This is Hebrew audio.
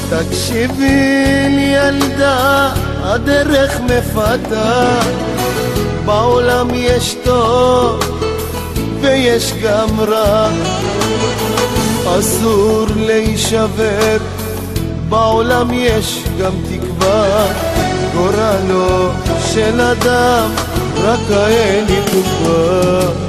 תקשיבי לי ילדה, הדרך מפתה, בעולם יש טוב ויש גם רע, אסור להישבר, בעולם יש גם תקווה, גורלו של אדם רק האל יקבע.